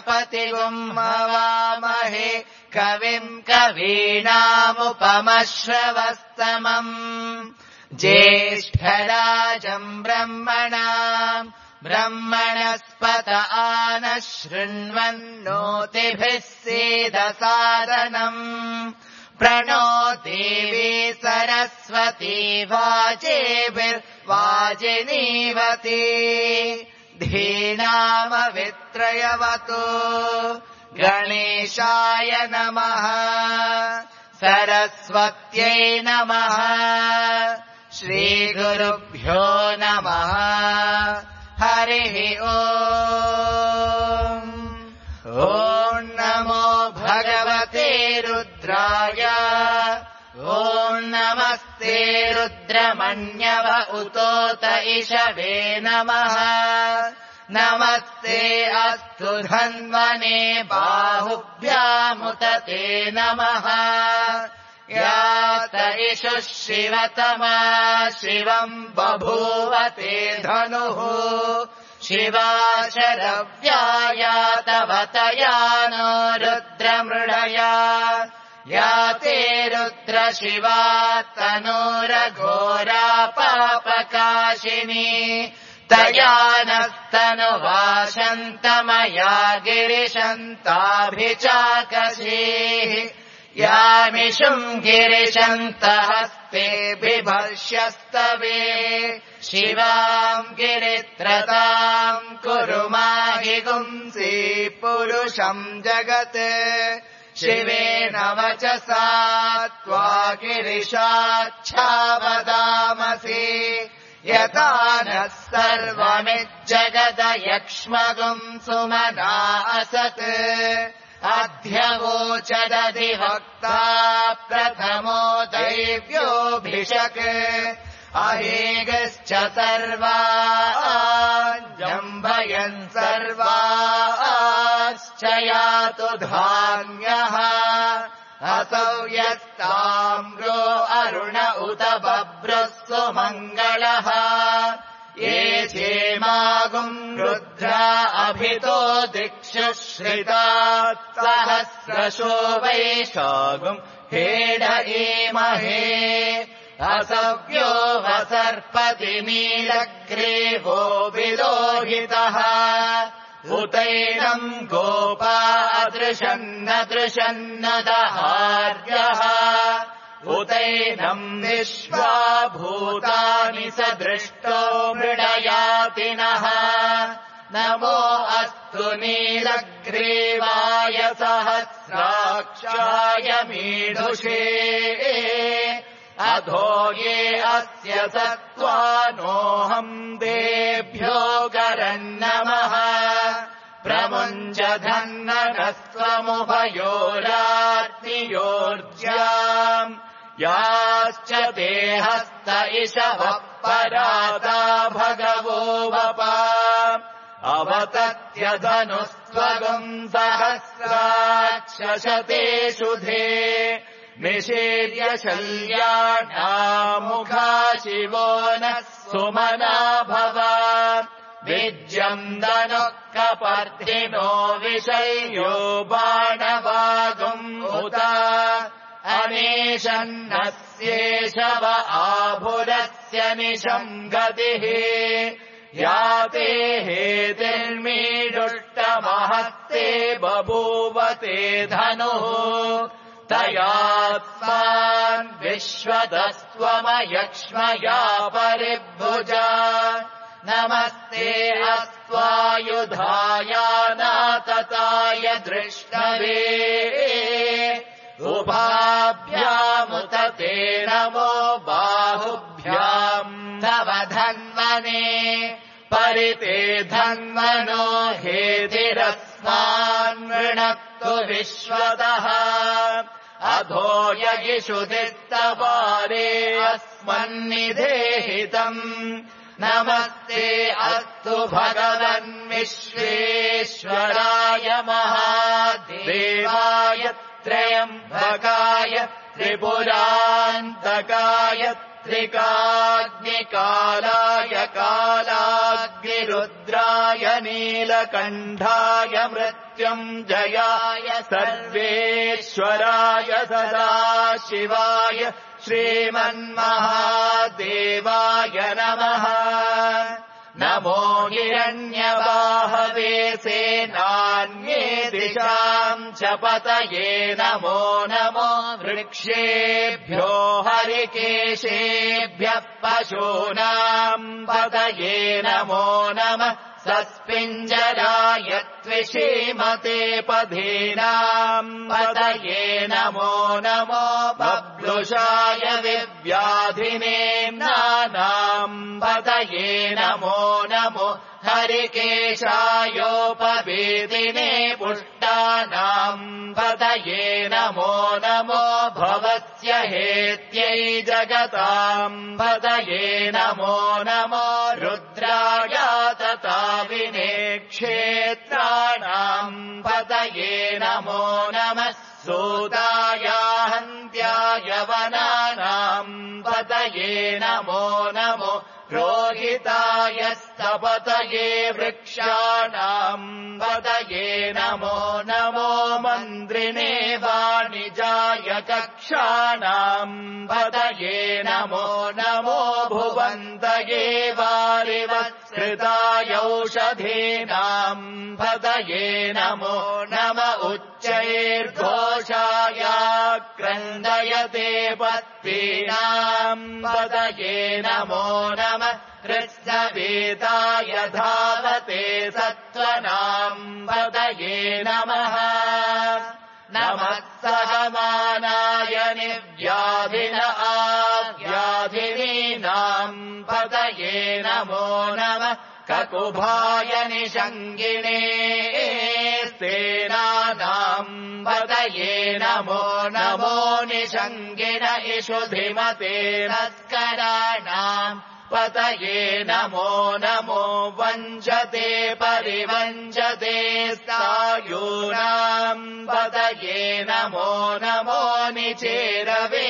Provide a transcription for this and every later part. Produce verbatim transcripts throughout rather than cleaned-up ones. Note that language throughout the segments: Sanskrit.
गणपतिगुम् हवामहे कविम् कवीनामुपमश्रवस्तमम् ज्येष्ठराजम् ब्रह्मणाम् ब्रह्मणस्पत आनः शृण्वन्नोतिभिः सीदसादनम् प्रणो देवी सरस्वती वाजेभिर्वाजिनीवती धीनामवित्रयवतु गणेशाय नमः सरस्वत्यै नमः श्रीगुरुभ्यो नमः हरिः ओम् ॐ नमो भगवते रुद्राय ॐ नमस्ते रुद्रमण्यव उतोत इषवे नमः नमस्ते अस्तु धन्वने बाहुभ्यामुत ते नमः यात इषुः शिवतमा शिवम् बभूव ते धनुः शिवा शरव्यायातवतया नो रुद्रमृळया या ते रुद्र शिवा तनूरघोरा पापकाशिनी तया नस्तनुवाशन्तमया गिरिशन्ताभिचाकशीः यामिषुम् गिरिशन्तहस्ते बिभर्ष्यस्तवे शिवाम् गिरित्रताम् कुरु माहि गुंसि पुरुषम् जगत् शिवेन वचसा त्वा गिरिशाच्छावदामसि यथा नः सर्वमिज्जगदयक्ष्मगुम् सुमना असत् अध्यवोचदधिवक्ता प्रथमो दैव्योऽभिषक् अहेगश्च सर्वाञ्जम्भयन् सर्वाश्च यातु धान्यः असौ यस्ताम्रो अरुण उत बभ्रुः सुमङ्गलः ये चेमागुम् रुद्रा अभितो दिक्षु श्रितात् सहस्रशो वैशागुम् हेड एमहे असव्यो वसर्पति नीलग्रीवो विलोहितः उतैनम् गोपा अदृशन्न दृशन्न दहार्यः उतैनम् विश्वा भूतानि स दृष्टो मृडयातिनः नमो अस्तु नीलग्रीवाय सहस्राक्षाय मीढुषे अधो ये अस्य सत्त्वानोऽहम् देभ्यो गरन्नमः प्रमुञ्चधन्ननस्त्वमुभयोरात्नियोर्ज्याम् याश्च देहस्त इषवः पराता भगवो वपा अवतत्यधनुस्त्वगुम् सहस्राक्षशतेषु धे निषेव्य शल्याढामुखा शिवो नः सुमना भव विज्यम् दनुः कपर्दिनो विषय्यो बाणवागुम् उत अनेशन्नस्येषव आभुरस्य निशम् गतिः याते हेतिर्मीडुष्टमहस्ते बभूवते धनुः तयात्मान् विश्वतस्त्वमयक्ष्मया परिभुजा नमस्ते अस्त्वायुधायानातताय दृष्णवे उभाभ्यामुत ते नमो बाहुभ्याम् तव धन्वने परिते धन्वनो हेतिरस्मान् वृणक्तु विश्वतः अधो यगिषुदिस्तवारे अस्मन्निधेहितम् नमस्ते अस्तु भगवन् विश्वेश्वराय महादेवाय त्र्यम्बकाय त्रिपुरान्तकाय त्रिकाग्निकालाय कालाग्निरुद्राय नीलकण्ठाय मृत्युञ्जयाय सर्वेश्वराय सदाशिवाय श्रीमन्महादेवाय नमः। नमो हिरण्यबाहवे सेनान्ये दिशाम् च पतये नमो नमो वृक्षेभ्यो हरिकेशेभ्यः पशूनाम् पतये नमो नमः। सस्पिञ्जराय त्विषीमते पधीनाम् पतये नमो नमो बब्लुषाय विव्याधिनेम्नानाम् पतये नमो नमो हरिकेशायोपवेदिने पुष्टानाम् पतये नमो नमो भवस्य हेत्यै जगताम् पतये नमो नमो रुद्राय तताविने क्षेत्राणाम् पतये नमो नमः। सूताय हन्त्याय वनानाम् पतये नमो नमो रोहिताय स्तपतये वृक्षाणाम् पतये नमो नमो मन्द्रिणे वाणिजाय कक्षाणाम् पतये नमो नमो भुवन्तये वारिवत्सृताय औषधीनाम् पतये नमो नम उच्चैर्घोषाय क्रन्दयते पत्नीनाम् पतये नमो नमः। कृत्स्नवेताय धावते सत्त्वनाम् पतये नमः। नमः सहमानाय निव्याधिन आव्याधिनीनाम् पतये नमो नमः। ककुभाय निषङ्गिणे सेनानाम् पतये नमो नमो निषङ्गिण इषुधिमते तस्कराणाम् पतये नमो नमो वञ्चते परिवञ्चते सायूनाम् पतये नमो नमो निचेरवे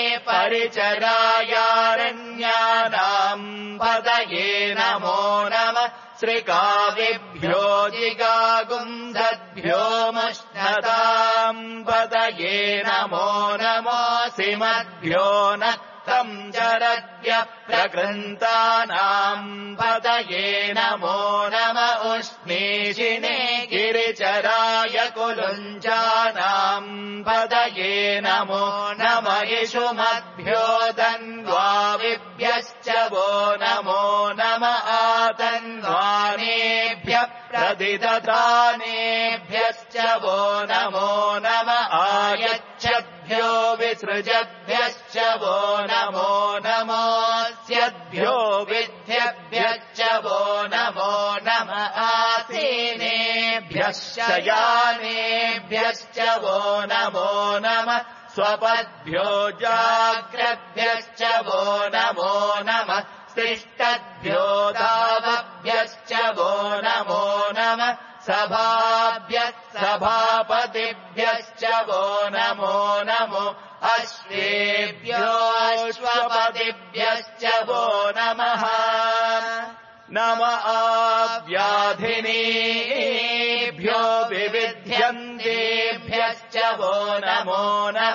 परिचरायारण्यानाम् पतये नमो नमः। श्रिकाविभ्यो जिगागुंसद्भ्यो मुष्णताम् पतये नमो नमो सिमद्भ्यो न तम् चरद्य प्रकृन्तानाम् पतये नमो नम उष्णीषिणे गिरिचराय कुलुञ्चानाम् पतये नमो नम इषुमद्भ्यो तन्वाविभ्यश्च वो नमो नम आतन्वानेभ्यः प्रदिदधानेभ्यश्च वो नमो नम आयच्छद्भ्यो विसृजद्भ्यश्च वो नमो नमोऽस्यद्भ्यो विद्यभ्यश्च वो नमो नम आसीनेभ्यः शयानेभ्यश्च वो नमो नमः। स्वपद्भ्यो जाग्रद्भ्यश्च वो नमो नमः। तिष्ठद्भ्यो धावभ्यश्च वो नमो नमः। सभाभ्यः सभापतिभ्यश्च वो नमो नमो अश्वेभ्यो अश्वपतिभ्यश्च वो नमः। नम आव्याधिनीभ्यो विविध्यन्तेभ्यश्च वो नमो नम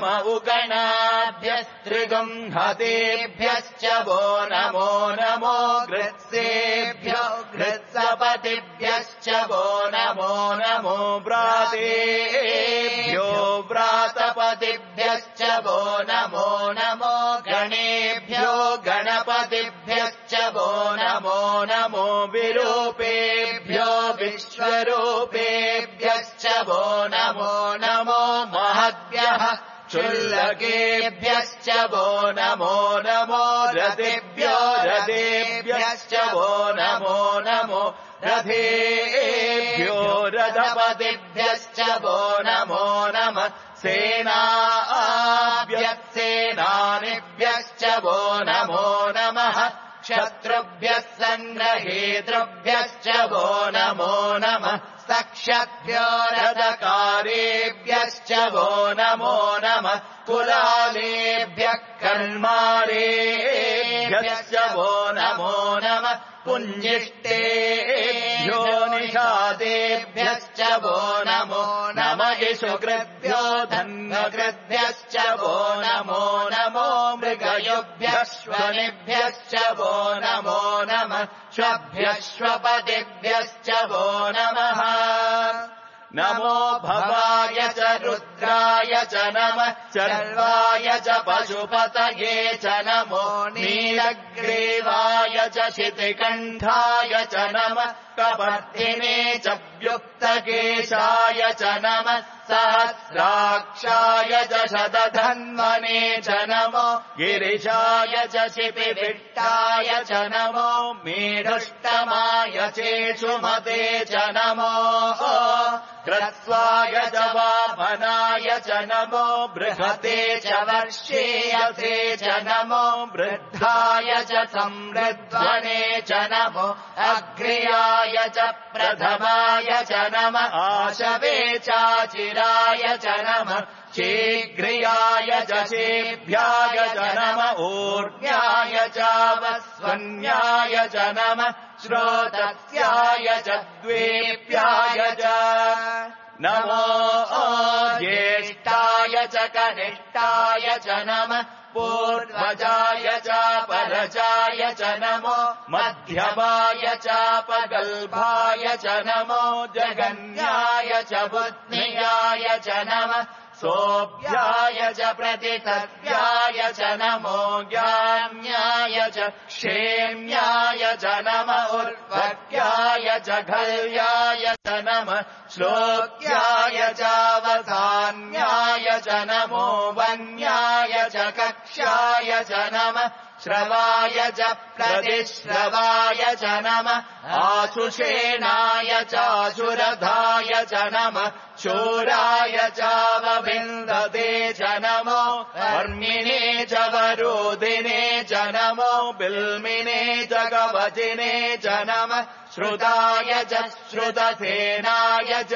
उगणाभ्यस्त्रिगुंहतेभ्यश्च वो नमो नमो गृत्सेभ्यो गृत्सपतिभ्यश्च वो नमो नमो व्रातेभ्यो व्रातपतिभ्यश्च वो नमो नमो गणेभ्यो गणपतिभ्यश्च वो नमो नमो विरूपेभ्यो विश्वरूपेभ्यश्च वो नमो नमो महद्भ्यः क्षुल्लकेभ्यश्च वो नमो नमो रथेभ्यो रथेभ्यश्च वो नमो नमो रथेभ्यो रथपतिभ्यश्च वो नमो नमः। सेनाभ्यः सेनानिभ्यश्च वो नमो नमः। क्षत्रुभ्यः सङ्ग्रहेतृभ्यश्च वो नमो नमः। सक्षद्भ्यो रथकारेभ्यः कुलेभ्यश्च वो नमो नमः कुलालेभ्यः कर्मारेभ्यश्च वो नमो नमः पुञ्जिष्टेभ्यो निषादेभ्यश्च वो नमो नमः इषुकृभ्यो धन्वकृभ्यश्च वो नमो नमो मृगयुभ्यश्वनिभ्यश्च वो नमो नमः श्वभ्यश्वपतिभ्यश्च वो नमः नमो भवाय च रुद्राय च नमः चर्वाय च पशुपतये च नमो नीलग्रीवाय च शितिकण्ठाय च नमः कपर्दिने च व्युक्तकेशाय च नमः सहस्राक्षाय च शतधन्वने च नमो गिरिशाय च शिपिविट्टाय च नमो मेढुष्टमाय चेषुमते च नमो ह्रस्वाय च वामनाय च नमो बृहते च वर्षेयसे च नमो वृद्धाय च संवृध्वने च नमो अग्र्याय च प्रथमाय च नमः आशवे चाचिराय च नमः शीघ्रियाय च शेभ्याय च नमः ऊर्ध्याय च वस्वन्याय च नमः श्रोतस्याय च द्वेप्याय च नमो ज्येष्ठाय च कनिष्ठाय च नमः पूर्वजाय च परजाय च नमो मध्यमाय च पगल्भाय च नमो जगन्याय च बुद्ध्याय च नमः सोऽभ्याय च प्रतितव्याय च नमो ज्ञान्याय च क्षेम्याय च नमः उर्वक्याय च घल्याय च नमः श्लोक्याय चावसान्याय च नमो वन्याय च कक्ष्याय च नमः श्रवाय च प्रतिश्रवाय च नमः आशुषेणाय चाशुरधाय च नमः शूराय चावविन्दते च नमो वर्मिणे च वरोधिने च नमो बिल्मिने च कवचिने च नमः श्रुताय च श्रुतसेनाय च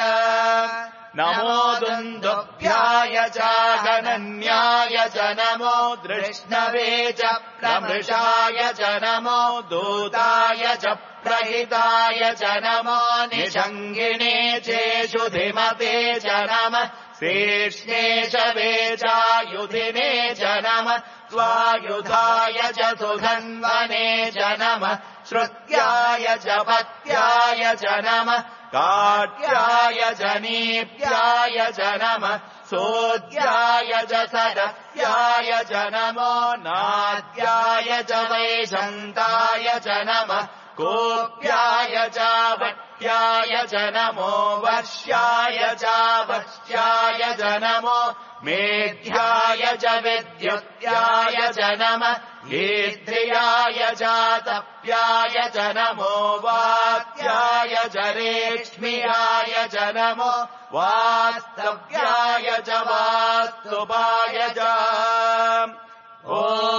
नमो दुन्दुभ्याय च गणन्याय च नमो दृष्णवे च प्रमृषाय च नमो दूताय च प्रहिताय च नमो निषङ्गिणे चेषुधिमते च नमः शेष्णेशवे चायुधिने च नमः स्वायुधाय च सुधन्वने च नमः श्रुत्याय च पत्याय च नमः काट्याय च नीप्याय च नमः सोद्याय च सरस्याय च नमो नाद्याय च वैशन्ताय च नमः कोप्याय च वट्याय च नमो वर्ष्याय च वश्याय च नमो मेध्याय च विद्युत्याय च नमः ईद्रियाय च तप्याय च नमो वात्याय च रेक्ष्म्याय च नमो वास्तव्याय च वास्तुपाय च ॐ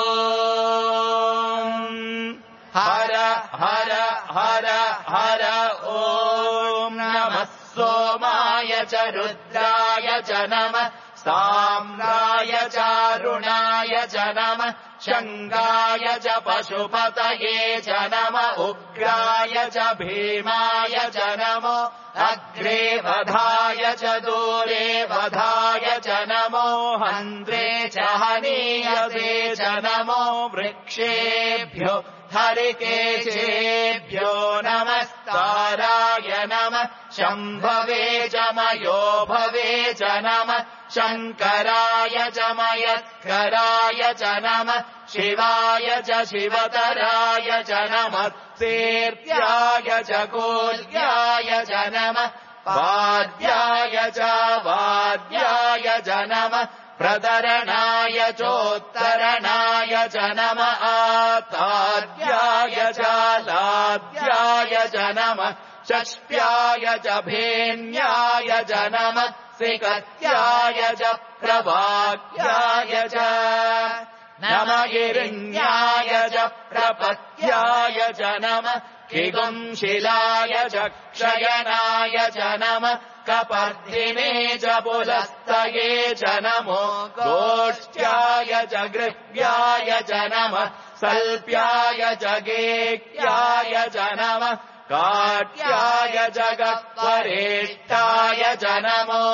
हर हर हर हर ॐ नमः सोमाय च रुद्राय च नमः साम्राय चारुणाय च नमः शङ्गाय च पशुपतये च नमः उग्राय च भीमाय च नमो अग्रे वधाय च दूरे वधाय च नमो हन्त्रे च हनीयसे च नमो वृक्षेभ्यो हरिकेशेभ्यो नमस्ताराय नमः शम्भवे च मयो भवे च नमः शङ्कराय च मयस्कराय च नमः शिवाय च शिवतराय च नमः सेर्त्याय च कोल्याय च नमः वाद्याय च वाद्याय च नमः प्रतरणाय चोत्तरणाय च नमः आताद्याय च लाद्याय च नमः षष्ट्याय च भेन्याय च नमः सिकत्याय च प्रवाक्याय च नम गिरिण्याय च प्रपत्याय च नमः किगुंशिलाय च क्षयनाय च नमः कपर्दिने च पुलस्तये च नमो गोष्ठ्याय च गृह्याय च नमः सल्प्याय च गेह्याय च नमः काट्याय च गह्वरेष्ठाय च नमो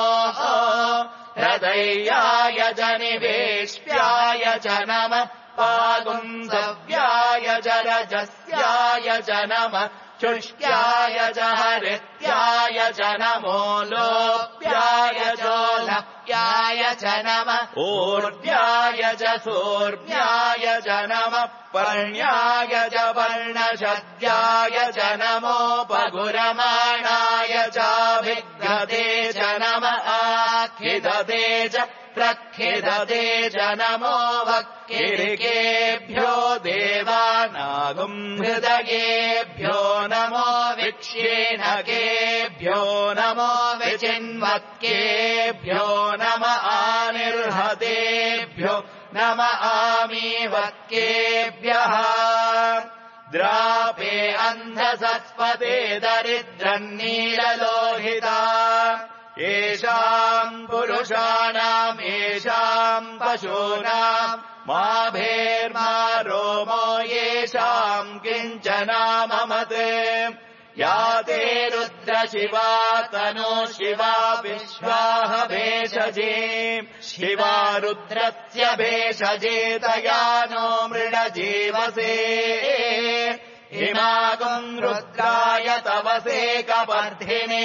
हृदयाय च निवेश्याय च नमः पागुंसव्याय च रजस्याय च नमः शुष्क्याय च हरित्याय च नमो लोप्याय चोलप्याय च नमः ऊर्ध्याय च सूर्व्याय च नमः पर्ण्याय च पर्णशद्याय च नमोपगुरमाणाय चाभिघ्नते च नमः आखिदते च प्रखिदते च नमो वक्किरिकेभ्यो देवानागुं हृदयेभ्यो नमो विक्षीणकेभ्यो नमो विचिन्वत्केभ्यो नम आनिर्हतेभ्यो नम आमीवत्केभ्यः द्रापे अन्धसत्पते दरिद्रन्नीललोहिता येषाम् पुरुषाणाम् येषाम् पशूनाम् मा भेर्मा रोमो येषाम् किञ्चनाममते या ते रुद्रशिवा तनो शिवा विश्वाह भेषजे शिवा रुद्रस्य भेषजे तया नो मृडजीवसे हिमागुम् रुद्राय तवसे कपर्धिने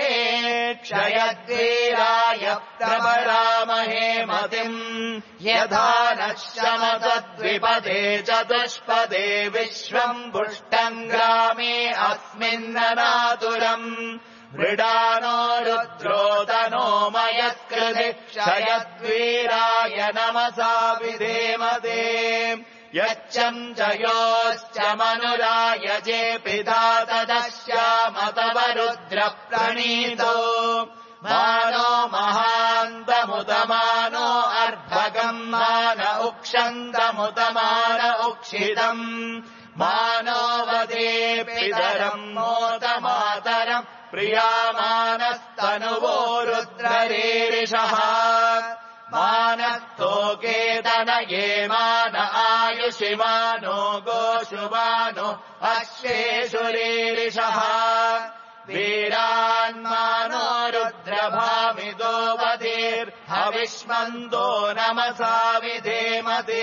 क्षयद्वीराय प्रवरामहे मतिम् यथा नः शमसद्विपदे चतुष्पदे विश्वम् पुष्टम् ग्रामे अस्मिन्ननातुरम् मृडानो रुद्रोदनो मयत्कृति क्षयद्वीराय नमसा विधेमते यच्चम् च योश्च मनुरायजे पिता तदश्यामतव रुद्रप्रणीतो मानो महान्तमुतमानो अर्भगम् मान उक्षन्तमुतमान उक्षितम् मानो वदे पितरम् मोतमातरम् प्रियामानस्तनुवो रुद्ररीरिषः मानस्तोकेतनये मान आयुषिमानो गोषुमानो अश्वेषुरीरिषः वीरान्मानो रुद्रभामिदो वधीर्हविष्मन्दो नमसा विधेमते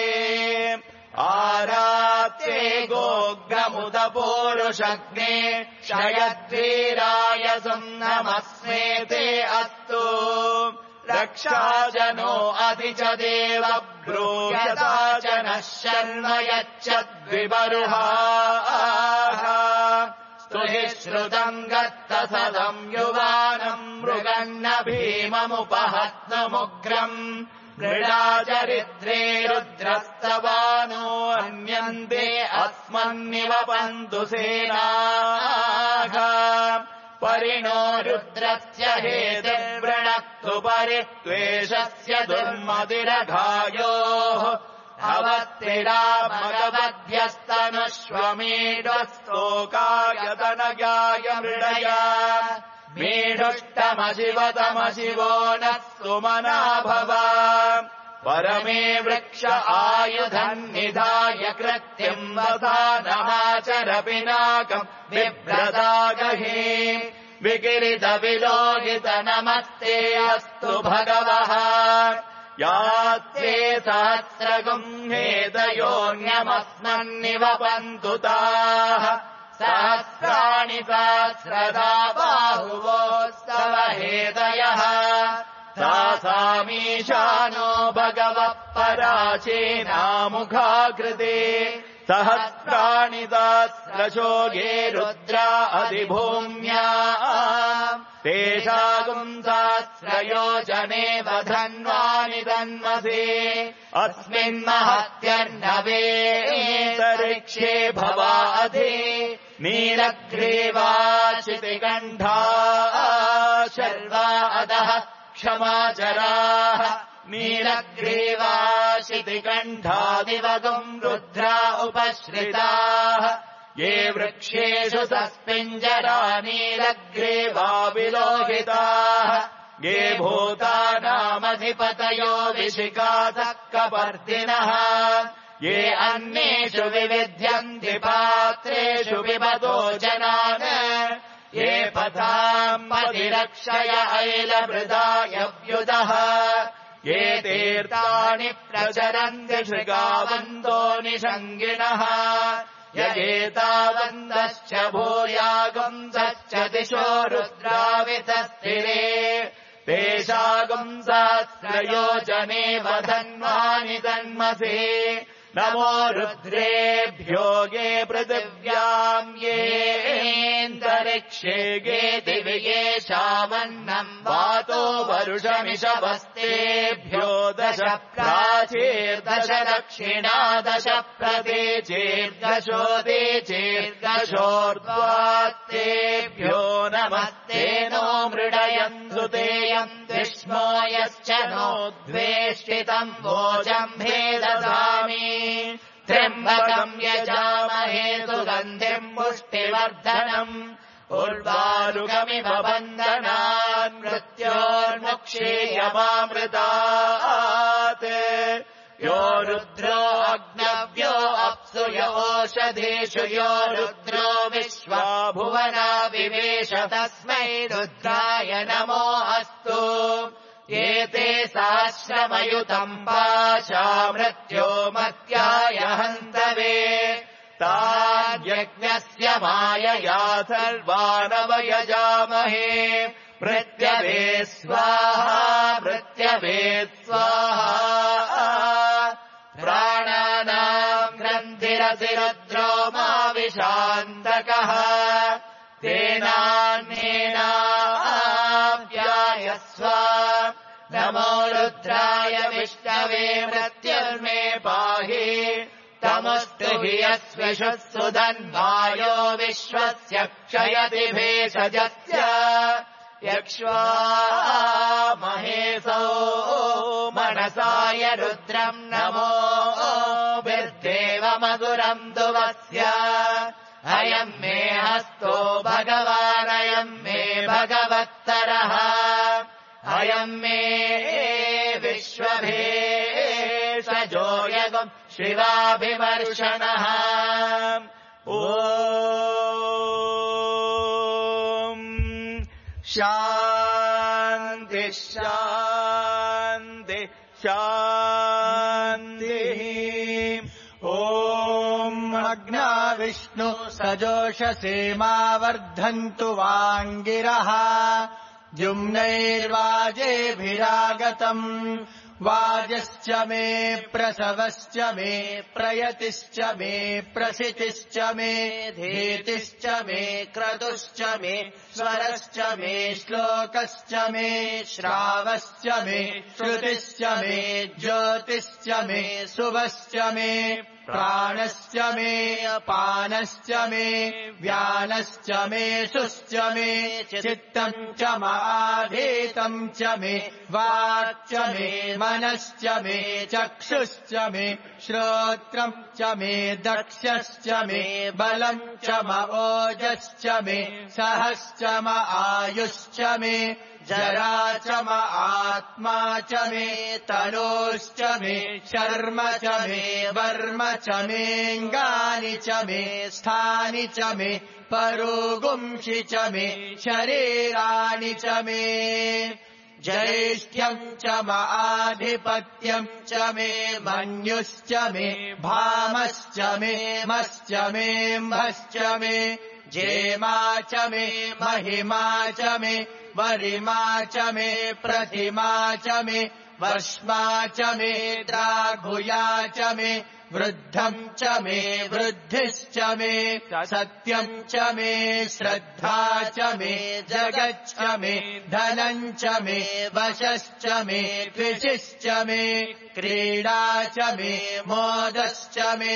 आरात्ते गोग्रमुदपूरुषग्ने क्षयद्वीराय सुम्नमस्मेते अस्तु रक्षाजनो अधि च देव ब्रूयता च नः शर्म यच्छद्विबरुहाः स्तुहि श्रुतम् गत्तसदम् युवानम् मृगन्न भीममुपहत्नमुग्रम् मृडाचरिद्रे रुद्रस्तवानो अन्यन्ते अस्मन्निवपन्तु सेनाः परिणो रुद्रस्य हेतिर्वृणक्तु परित्वेषस्य दुर्मतिरघायोः अवत्तिरा भगवद्भ्यस्तनुष्वमीढस्तोकायतनगाय मृडया मीढुष्टमशिवतमशिवो नः सुमना भव परमे वृक्ष आयुधम् निधाय कृत्यम् वसानमाचर पिनाकम् बिभ्रदागहे विकिरितविलोकित नमस्ते अस्तु भगवः यात्रे सहस्रगुंहेतयोऽन्यमस्मन्निवपन्तु ताः सहस्राणि सहस्रदा बाहुवोस्तव हेतयः तासामीशानो भगवः पराचेनामुखाकृते सहस्राणि सहस्रशोगे रुद्रा अधिभूम्या तेषागुम् सहस्रयोजने वधन्वानि तन्मसे अस्मिन्महत्यर्णवेतरिक्षे भवाधे नीलग्रीवाशितिकण्ठा शर्वा अधः क्षमाचराः नीलग्रीवा शितिकण्ठादिवगुम् रुद्रा उपश्रिताः ये वृक्षेषु सस्पिञ्जरानीलग्रीवा विलोहिताः ये भूतानामधिपतयो विशिखातः कपर्दिनः ये अन्येषु विविध्यन्ति पात्रेषु पिबतो जनान् ये पथाम् पतिरक्षय ऐलभृदायव्युदः ये तीर्थानि प्रचरन्ति शृगावन्तो निषङ्गिणः यगेतावन्तश्च भूयागुंसश्च दिशो रुद्रावितस्थिरे तेषागुंसहस्रयोजने वधन्वानि तन्मसि नमो रुद्रेभ्यो ये पृथिव्याम् येऽन्तरिक्षे ये दिवि येषामन्नम् वातो वरुषमिषवस्तेभ्यो दश प्राचीर्दश दक्षिणा दश प्रतीचीर्दशो दीचीर्दशोर्ध्वात्तेभ्यो नमस्ते नो मृडयन्तु तेयम् विष्णो यश्च नो द्वेष्टितम् भोजम्भे दधामि त्र्यम्बकम् यजामहे सुगन्धिम् पुष्टिवर्धनम् उर्वारुकमिव बन्धनान् मृत्योर्मुक्षीयमामृतात् यो रुद्रो अग्नव्यो अप्सु यो ओषधीषु यो रुद्रो विश्वा भुवना विवेश तस्मै रुद्राय नमो अस्तु एते साश्रमयुतम् पाशा मृत्यो मर्त्याय हन्तवे तान्यज्ञस्य मायया सर्वानवयजामहे मृत्यवे स्वाहा मृत्यवे स्वाहा प्राणानाम् ग्रन्थिरसि रुद्रो मा विशान्तकः तेनान्येनाव्यायस्व नमो रुद्राय विष्णवे मृत्युर्मे पाहि तमुस्तु हि यस्विषुः सुधन्वायो विश्वस्य क्षयति भेषजस्य यक्ष्वा महेशो मनसाय रुद्रम् नमो विर्देव मधुरम् दुवस्य अयम् मे हस्तो भगवानयम् मे भगवत्तरः अयम् मे विश्वभेषजो यगुम् शिवाभिवर्षणः ॐ शान्ति शान्ति शान्तिः ॐ अग्ना विष्णु सजोषसेमावर्धन्तु वाङ्गिरः द्युम्नैर्वाजेभिरागतम् वाजश्च मे प्रसवश्च मे प्रयतिश्च मे प्रसितिश्च मे धीतिश्च मे क्रतुश्च मे स्वरश्च मे श्लोकश्च मे श्रावश्च मे श्रुतिश्च मे ज्योतिश्च मे शुभश्च मे प्राणश्च मे अपानश्च मे व्यानश्च मे सुश्च मे चित्तम् च माधीतम् च मे वाक् च मे मनश्च मे चक्षुश्च मे श्रोत्रम् च मे दक्षश्च मे बलम् च म ओजश्च मे सहश्च म आयुश्च मे जरा च म आत्मा च मे तनोश्च मे शर्म च मे वर्म च मेऽङ्गानि च मे स्थानि च मे परोगुंषि च मे शरीराणि च मे ज्यैष्ठ्यम् च म आधिपत्यम् च मे मन्युश्च मे भामश्च मे मश्च मेऽम्भश्च मे जेमा च मे महिमा च मे वरिमा च मे प्रतिमा च मे वर्ष्मा च मे द्राघुया च मे वृद्धम् च मे वृद्धिश्च मे सत्यम् च मे श्रद्धा च मे जगच्च मे धनम् च मे वशश्च मे कृषिश्च मे क्रीडा च मे मोदश्च मे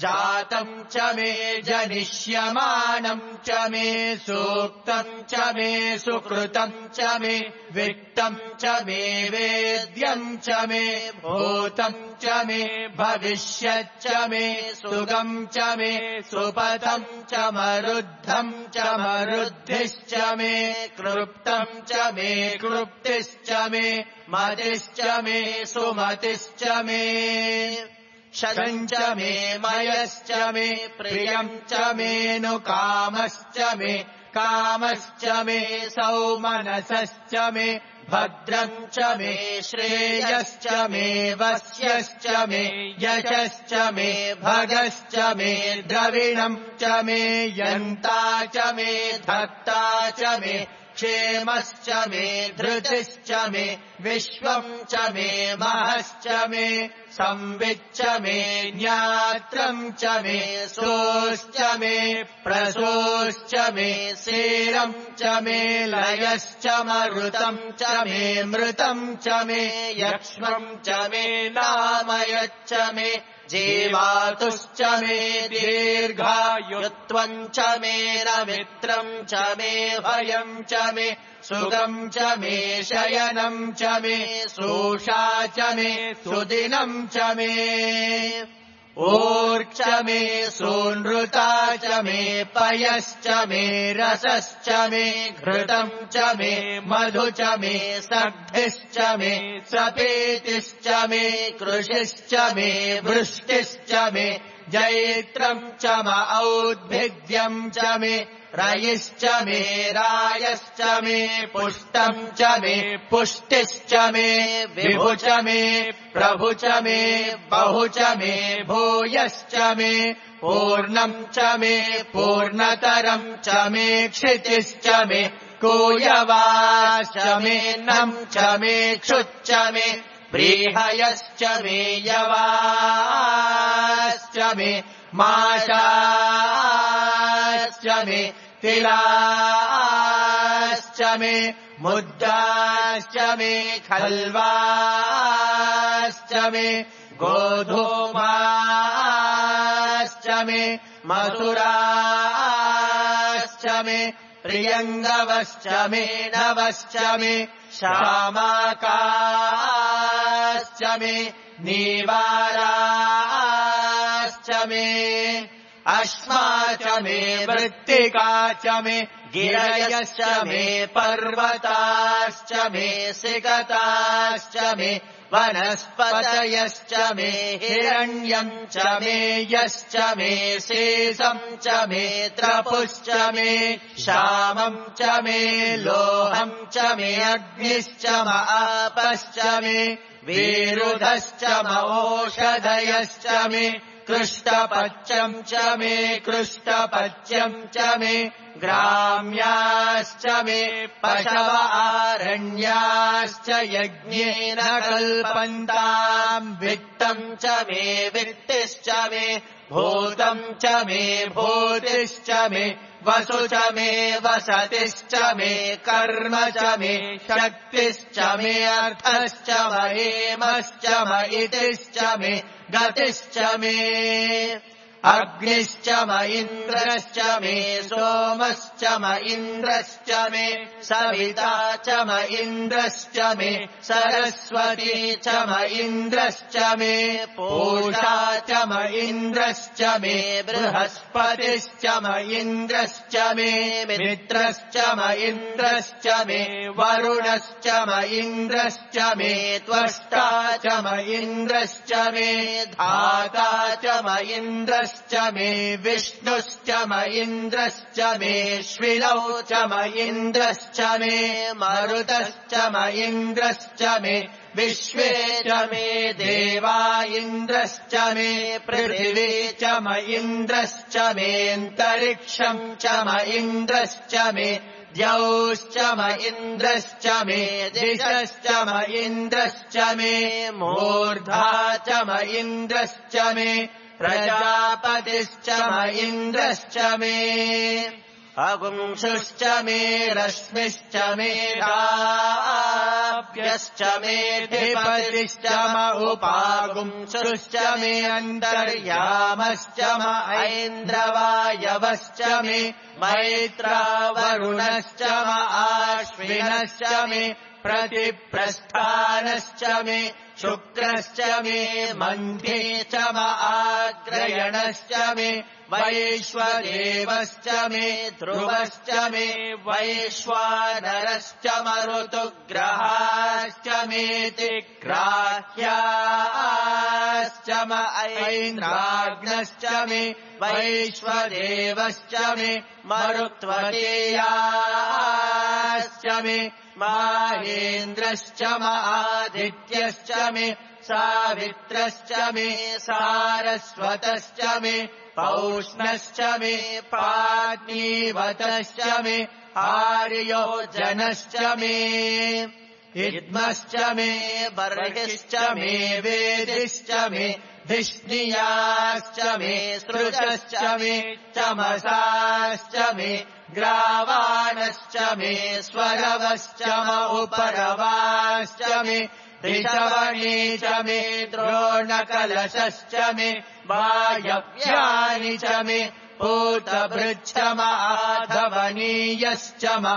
जातम् च मे जनिष्यमानम् च मे सूक्तम् च मे सुकृतम् च मे वित्तम् च मे वेद्यम् च मे भूतम् च मे भविष्यच्च मे सुगम् च मे सुपथम् च मरुद्धम् च मरुद्धिश्च मे कृप्तम् च मे कृप्तिश्च मे मतिश्च मे सुमतिश्च मे शतम् च मे मयश्च मे प्रियम् च मे नु कामश्च मे कामश्च मे सौमनसश्च मे भद्रम् च मे श्रेयश्च मे वस्यश्च मे यशश्च मे भगश्च मे द्रविणम् च मे यन्ता च मे धत्ता च मे क्षेमश्च मे धृतिश्च मे विश्वम् च मे महश्च मे संविच्च मे ज्ञात्रम् च मे सोश्च मे प्रसोश्च मे सेरम् च मे लयश्च मरुतम् च मे मृतम् च मे यक्ष्मम् च मे नामयच्च मे जीवातुश्च मे दीर्घायुत्वम् च मे रमित्रम् च मे भयम् च मे सुगम् च मे शयनम् च मे सोषा च मे सुदिनम् च मे ऊर्च मे सूनृता च मे पयश्च मे रसश्च मे घृतम् च मे मधु च मे सग्धिश्च मे सपेतिश्च मे कृषिश्च मे वृष्टिश्च मे जैत्रम् च म औद्भिद्यम् च मे रयिश्च मे रायश्च मे पुष्टम् च मे पुष्टिश्च मे विभु च मे प्रभु च मे बहु च मे भूयश्च मे पूर्णम् च मे पूर्णतरम् च मे क्षितिश्च मे कूयवाश्च मे नम् च मे क्षुच्च मे व्रीहयश्च मे यवाश्च मे माशाश्च मे तिलाश्च मे मुद्गाश्च मे खल्वाश्च मे गोधूमाश्च मे मधुराश्च मे प्रियङ्गवश्च मे नवश्च मे श्यामाकाश्च मे नीवाराश्च मे अश्मा च मे वृत्तिका च मे गिरयश्च मे पर्वताश्च मे सिकताश्च मे वनस्पतयश्च मे हिरण्यम् च मे यश्च मे शेषम् च मे त्रपुश्च मे श्यामम् च मे लोहम् च मे अग्निश्च म आपश्च मे विरुधश्च म ओषधयश्च मे कृष्टपच्यम् च मे कृष्टपच्यम् च मे ग्राम्याश्च मे पशव आरण्याश्च यज्ञेन कल्पन्ताम् वित्तम् च मे वित्तिश्च मे भूतम् च मे भूतिश्च मे वसु च मे वसतिश्च मे कर्म च मे शक्तिश्च मे अर्थश्च महेमश्च महितिश्च मे गतिश्च मे अग्निश्च म इन्द्रश्च मे सोमश्च म इन्द्रश्च मे सविता च म इन्द्रश्च मे सरस्वती च म इन्द्रश्च मे पूषा च म इन्द्रश्च मे बृहस्पतिश्च म इन्द्रश्च मे मित्रश्च म इन्द्रश्च मे वरुणश्च म इन्द्रश्च मे त्वष्टा च म इन्द्रश्च मे धाता च म इन्द्रश्च च मे विष्णुश्च म इन्द्रश्च मे श्विनौ च म इन्द्रश्च मे मरुतश्च म इन्द्रश्च मे विश्वे च मे देवा इन्द्रश्च मे पृथिवी च म इन्द्रश्च मेऽन्तरिक्षम् च म इन्द्रश्च मे द्यौश्च म इन्द्रश्च मे दिशश्च म इन्द्रश्च मे मूर्धा च म इन्द्रश्च मे प्रजापतिश्च म इन्द्रश्च मे अगुंशुश्च मे रश्मिश्च मे आप्यश्च मे धिपतिश्च म उपागुंसुश्च मे अन्तर्यामश्च म ऐन्द्रवायवश्च मे मैत्रावरुणश्च म आश्विनश्च मे प्रतिप्रस्थानश्च मे शुक्रश्च मे मन्थे च म आग्रयणश्च मे वैश्वदेवश्च मे ध्रुवश्च मे वैश्वानरश्च मरुतुग्रहाश्च मेति ग्राह्याश्च म ऐन्द्राग्नश्च मे वैश्वदेवश्च मे मरुत्वतेयाश्च मे माहेन्द्रश्च म आदित्यश्च मे सावित्रश्च मे सारस्वतश्च मे पौष्णश्च मे पाद्नीवतश्च मे आर्योजनश्च मे इद्मश्च मे बर्हिश्च मे वेदिश्च मे धिष्णियाश्च मे सृजश्च मे चमसाश्च मे ग्रावाणश्च मे स्वरवश्च म उपरवाश्च मे ऋषवणी च मे द्रोणकलशश्च मे वायव्यानि च मे पूतभृच्छ म आधवनीयश्च म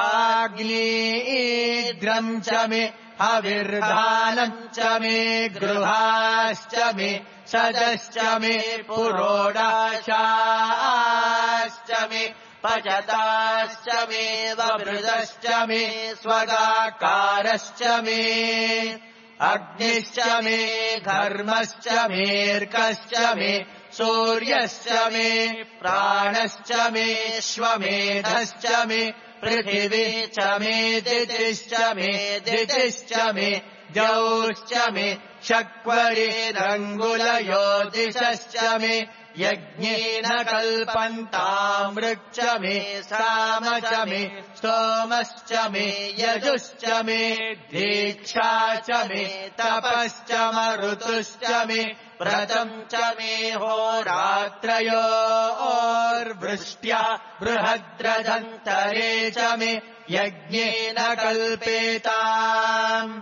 आग्नेयीद्रम् च मे हविर्धानम् च मे गृहाश्च मे सदश्च मे पुरोडाशाश्च मे पचताश्च मे ववृदश्च मे स्वगाकारश्च मे अग्निश्च मे घर्मश्च मेऽर्कश्च मे सूर्यश्च मे प्राणश्च मे श्वमेधश्च मे पृथिवी च मे दितिश्च मे दितिश्च मे द्यौश्च मे शक्वरेरङ्गुलयोदिशश्च मे यज्ञेन कल्पन्तामृक् च मे साम च मे स्तोमश्च मे यजुश्च मे दीक्षा च मे तपश्च मरुतुश्च मे व्रतम् च मे होरात्रयोर्वृष्ट्या बृहद्रदन्तरे च मे यज्ञेन कल्पेताम्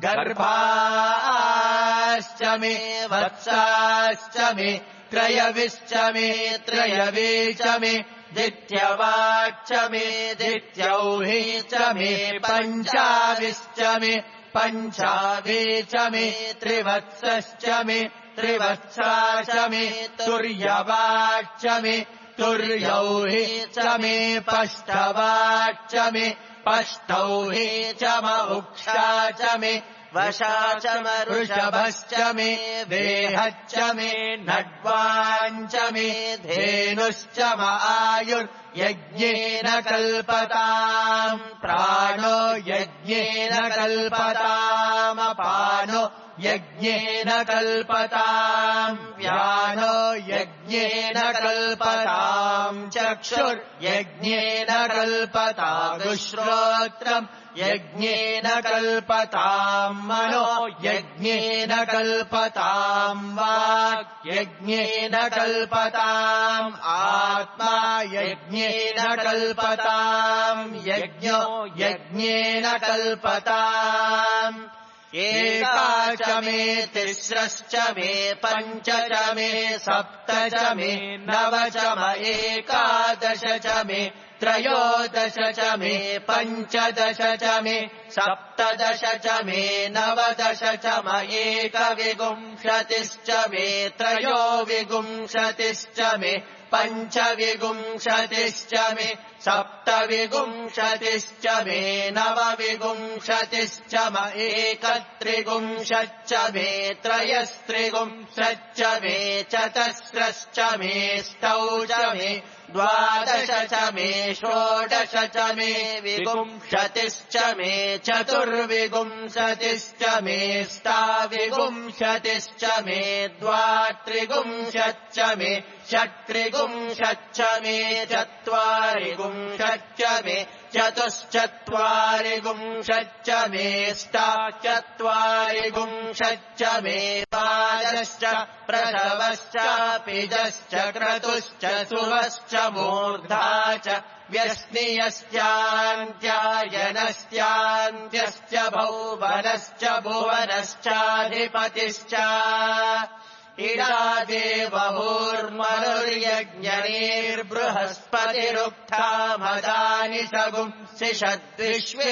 गर्भाश्च मे वत्साश्च मे त्रयविश्च मे त्रयवे च मे दित्यवाच्च मे दित्यौहि च मे पञ्चाविश्च मे पञ्चावे च मे त्रिवत्सश्च मे त्रिवत्सा च मे तुर्यवाच्च मे तुर्यौहि च मे पष्टवाच्च मे पष्टौहि च म उक्षा च मे वशा च मरुषभश्च मे वेहच्च मे नड्वाञ्च मे धेनुश्च म आयुर्यज्ञेन कल्पताम् प्राणो यज्ञेन कल्पतामपानो यज्ञेन कल्पताम् व्यानो यज्ञेन कल्पताम् चक्षुर्यज्ञेन कल्पतागुश्रोत्रम् यज्ञेन कल्पताम् मनो यज्ञेन कल्पताम् वाक् यज्ञेन कल्पताम् आत्मा यज्ञेन कल्पताम् यज्ञो यज्ञेन कल्पताम् एका च मे तिस्रश्च मे पञ्च च मे सप्त च मे नव च म एकादश च मे त्रयोदश च मे पञ्चदश च मे सप्तदश च मे नवदश च म एकविंशतिश्च मे त्रयोविंशतिश्च मे पञ्चविंशतिश्च मे सप्तविंशतिश्च मे नवविंशतिश्च म एकत्रिंशच्च मे त्रयस्त्रिंशच्च मे चतस्रश्च मे ष्टौ च मे द्वादश च मे षोडश च मे विंशतिश्च मे चतुर्विंशतिश्च मे ष्टाविंशतिश्च मे द्वात्रिंशच्च मे षट्त्रिंशच्च मे चत्वारिंशच्च मे चतुश्चत्वारिंशच्च मे ष्टाचत्वारिंशच्च मे पादश्च प्रसवश्च पिजश्च क्रतुश्च सुवश्च मूर्धा च व्यस्नियश्चान्त्यायनश्चान्त्यश्च भौवनश्च भुवनश्चाधिपतिश्च इडादेवहुर्मनुर्यज्ञैर्बृहस्पतिरुक्था मदानि सगुंसि षद्विश्वे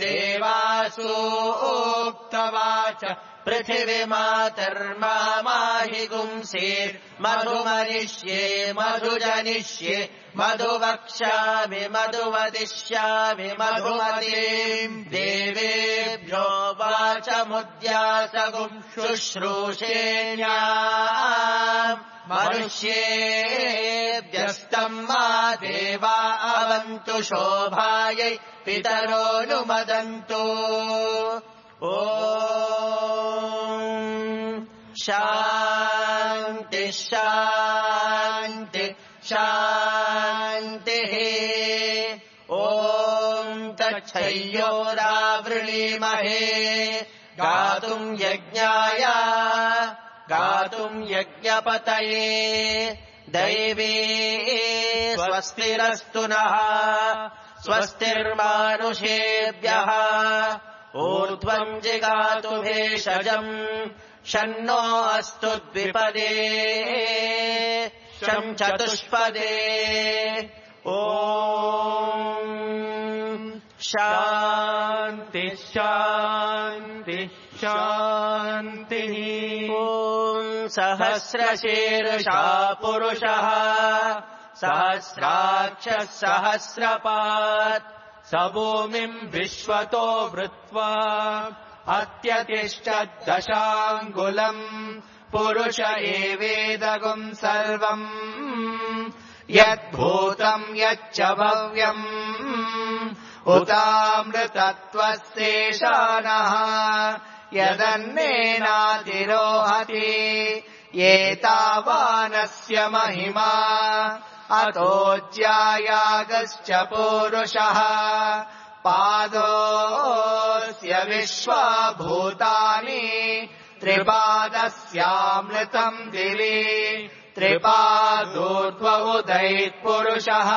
देवासूक्तवाच पृथिवीमातर्माहि गुंसेर्मधुमनिष्ये मधुजनिष्ये मधुवक्ष्यामि मधुवदिष्यामि मधुमतीम् देवेभ्यो वाचमुद्यासगुम् शुश्रूषेण्याम् मनुष्येभ्यस्तम् मा देवा अवन्तु शोभायै पितरोऽनुमदन्तु ॐ शान्ति शान्ति शान्तिः ॐ तच्छय्योरावृणीमहे गातुम् यज्ञाय गातुम् यज्ञपतये दैवी स्वस्तिरस्तु नः स्वस्तिर्मानुषेभ्यः ऊर्ध्वम् जिगातु भेषजम् शन्नो अस्तु द्विपदे शं चतुष्पदे ॐ शान्ति शान्ति शान्तिः ॐ सहस्रशीर्षा पुरुषः सहस्राक्षः सहस्रपात् स भूमिम् विश्वतो वृत्वा अत्यतिष्ठद्दशाङ्गुलम् पुरुष एवेदगुम् सर्वम् यद्भूतम् यच्च भव्यम् उतामृतत्वस्येषानः यदन्नेनातिरोहति एतावानस्य महिमा अतोऽज्यायागश्च पूरुषः पादोऽस्य विश्वभूतानि त्रिपादस्यामृतम् दिवि त्रिपादोर्ध्व उदैत्पुरुषः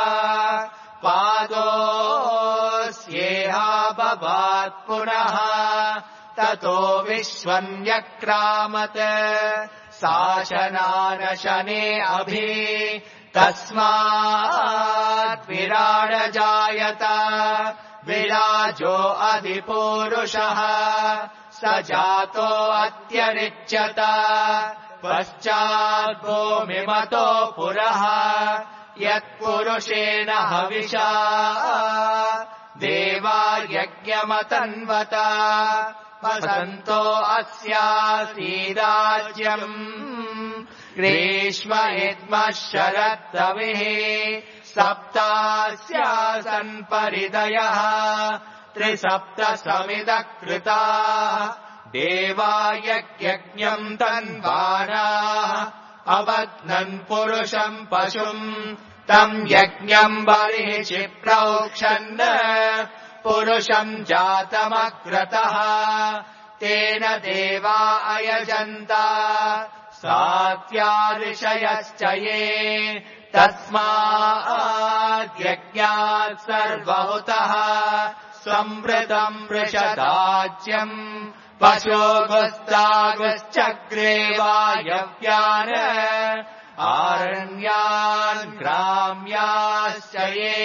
पादोऽस्येहाभवात् पुनः ततो विश्वन्यक्रामत् शासनानशने अभि तस्मात् विराडजायत विराजो अधिपूरुषः स जातो अत्यरिच्यत पश्चात् भूमिमतो पुरः यत्पुरुषेण हविषा देवा यज्ञमतन्वत वसन्तो अस्यासीराज्यम् ग्रीष्म इद्मः शरद्रविः सप्तास्यासन् परिदयः त्रिसप्त समिदः कृताः देवा यज्ञम् तन्वानाः अबध्नन् पुरुषम् पशुम् तम् यज्ञम् बर्हिषि प्रोक्षन् पुरुषम् जातमग्रतः तेन देवा अयजन्त सात्या ऋषयश्च ये तस्माद्यज्ञात् सर्वहुतः संवृतम् वृषदाज्यम् पशोगुस्तागुश्चक्रे वायव्यान् आरण्यान् ग्राम्याश्च ये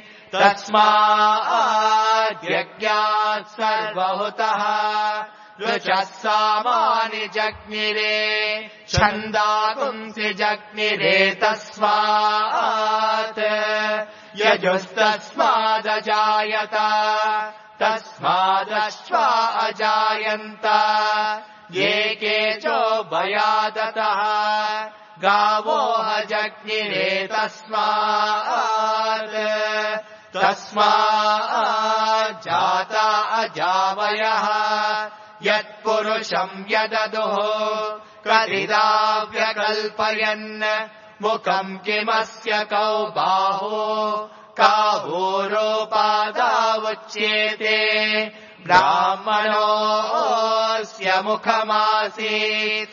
तस्माद्यज्ञात् सर्वहुतः ऋचः सामानि जग्निरे छन्दागुंसि जग्निरे तस्मात् यजुस्तस्मादजायत तस्मादश्वा अजायन्त ये केचोभयादतः गावो जग्निरे तस्मात् तस्माज्जाता अजावयः यत्पुरुषम् यददुः कदिदा व्यकल्पयन् मुखम् किमस्य कौ बाहो कावोरोपादावुच्येते ब्राह्मणोऽस्य तस्य मुखमासीत्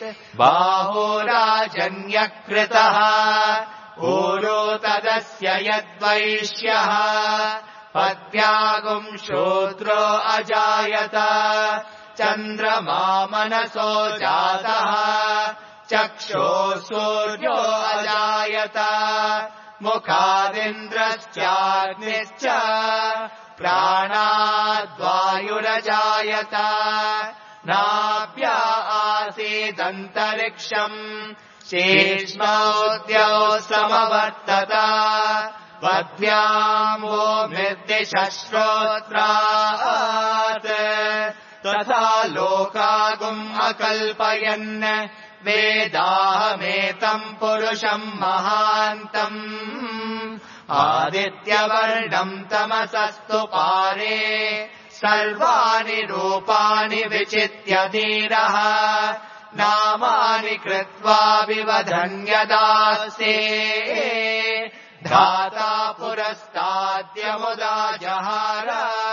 बाहुराजन्यकृतः ऊरो तदस्य यद्वैश्यः पद्भ्यागुम् शूद्रो अजायत चन्द्रमा मनसो जातः चक्षुः सूर्यो अजायत मुखादिन्द्रश्चाग्निश्च प्राणाद्वायुरजायत नाभ्या आसीदन्तरिक्षम् शीर्ष्णोद्यौ समवर्तत पद्भ्याम् भूमिर्दिशश्रोत्रात् तथा लोकागुम् अकल्पयन् वेदाहमेतम् पुरुषम् महान्तम् आदित्यवर्णम् तमसस्तु पारे सर्वाणि रूपाणि विचित्य धीरः नामानि कृत्वा विवधन्यदास्ते धाता पुरस्ताद्यमुदा जहार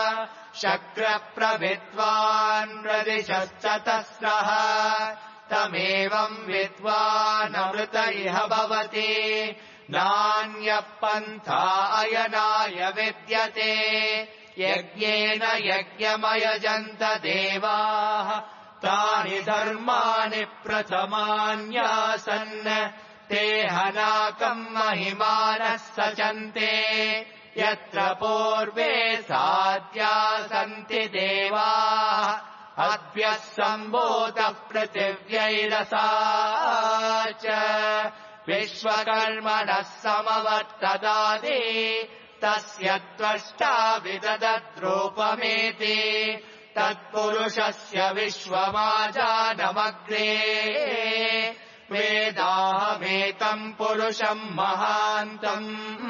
शक्रप्रभिद्वान् प्रदिशश्चतस्रः तमेवम् विद्वानमृत इह भवति नान्यः पन्था अयनाय विद्यते यज्ञेन यज्ञमयजन्त देवाः तानि धर्माणि प्रथमान्यासन् ते हनाकम् महिमानः सचन्ते यत्र पूर्वे साध्या सन्ति देवाः अद्भ्यः सम्भूतः पृथिव्यैरसा च विश्वकर्मणः समवर्तदादि तस्य त्वष्टा विदधद्रूपमेति तत्पुरुषस्य विश्वमाजानमग्रे वेदाहमेतम् पुरुषम् महान्तम्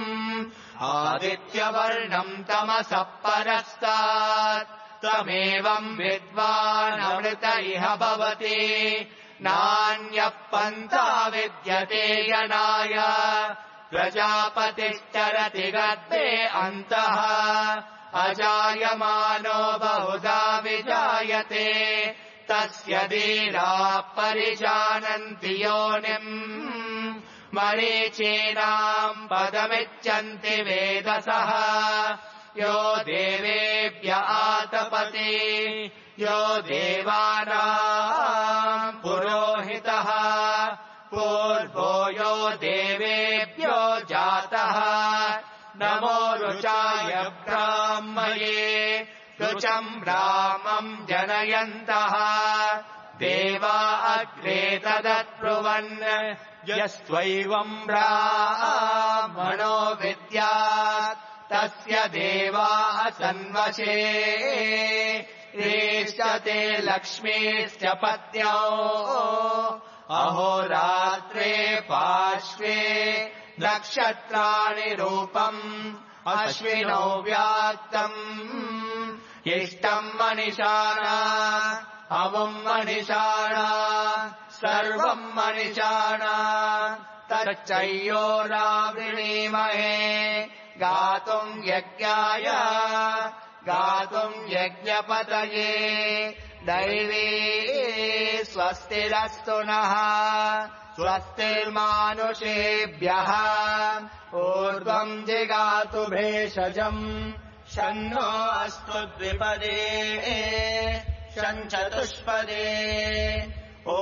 आदित्यवर्णम् तमसः परस्तात् तमेवम् विद्वानमृत इह भवति नान्यः पन्था विद्यते यनाय प्रजापतिश्चरति गर्भे अन्तः अजायमानो बहुधा विजायते तस्य धीराः परिजानन्ति योनिम् मरीचीनाम् पदमिच्छन्ति वेदसः यो देवेभ्य आतपति यो देवानाम् पुरोहितः पूर्वो यो देवेभ्यो जातः नमो रुचाय ब्राह्मये रुचम् रामम् जनयन्तः देवा अग्रे तदत्ब्रुवन् यस्त्वैवम् ब्राह्मणो विद्यात् तस्य देवाः सन्वशे रेष्यते लक्ष्मीश्च पत्न्यौ अहोरात्रे पार्श्वे नक्षत्राणि रूपम् अश्विनौ व्याक्तम् इष्टम् मनिषाणा अमुम् मनिषाणा सर्वम् मनिषाणा तच्चयोरावृणीमहे गातुम् यज्ञाय गातुम् यज्ञपतये दैवी स्वस्तिरस्तु नः स्वस्तिर्मानुषेभ्यः ऊर्ध्वम् जिगातु भेषजम् शन्नो अस्तु द्विपदे शञ्चतुष्पदे ॐ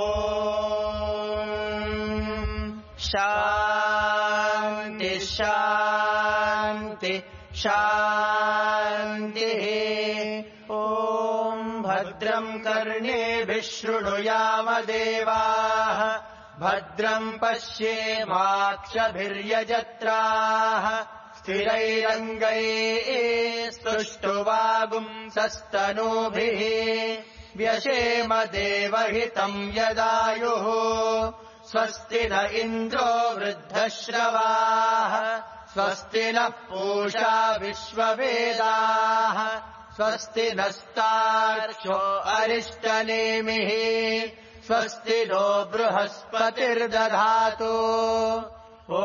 शान्ति शान्ति शान्तिः ॐ भद्रम् कर्णेभिः शृणुयाम देवाः भद्रम् पश्येमाक्षभिर्यजत्राः स्थिरैरङ्गैः स्तुष्टुवागुंसस्तनूभिः व्यशेम देवहितम् यदायुः स्वस्ति न इन्द्रो वृद्धश्रवाः स्वस्ति नः पूषा विश्ववेदाः स्वस्ति नस्तार्क्ष्यो अरिष्टनेमिः स्वस्ति नो बृहस्पतिर्दधातु ॐ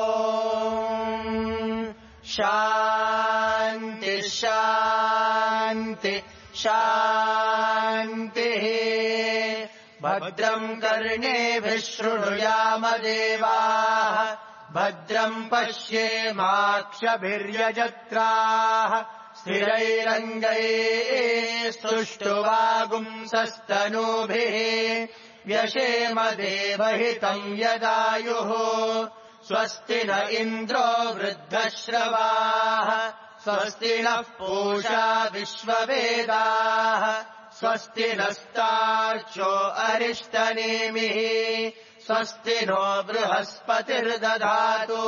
शान्ति शान्ति शान्तिः भद्रम् कर्णेभिः शृणुयाम देवाः भद्रम् पश्येमाक्षभिर्यजत्राः स्थिरैरङ्गैः सुष्ठुवागुंसस्तनूभिः व्यशेम देवहितम् यदायुः स्वस्ति न इन्द्रो वृद्धश्रवाः स्वस्ति नः पूषा विश्ववेदाः स्वस्ति नस्तार्क्ष्यो अरिष्टनेमिः स्वस्ति नो बृहस्पतिर्दधातु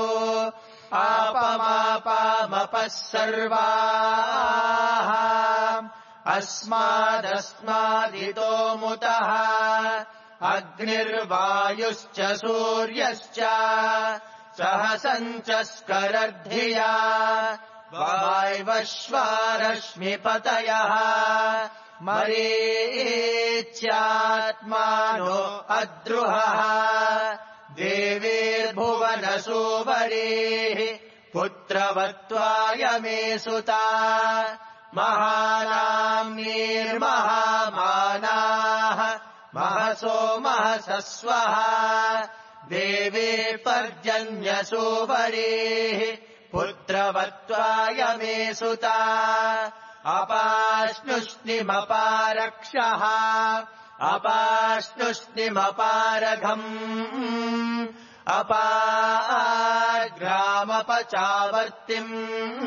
आपमापामपः सर्वाः अस्मादस्मादितो मुतः अग्निर्वायुश्च सूर्यश्च सहसञ्च स्करद्धिया वायवश्वारश्मिपतयः मरीच्यात्मानो अद्रुहः देवीर्भुवनसुवरीः पुत्रवत्त्वायमे सुता महानाम्नीर्महामानाः महसो महसस्वः देवी पर्जन्यसुवरीः पुत्रवत्त्वायमे सुता अपाश्नुष्णिमपारक्षः अपाश्नुष्णिमपारघम् अपाग्रामपचावर्तिम्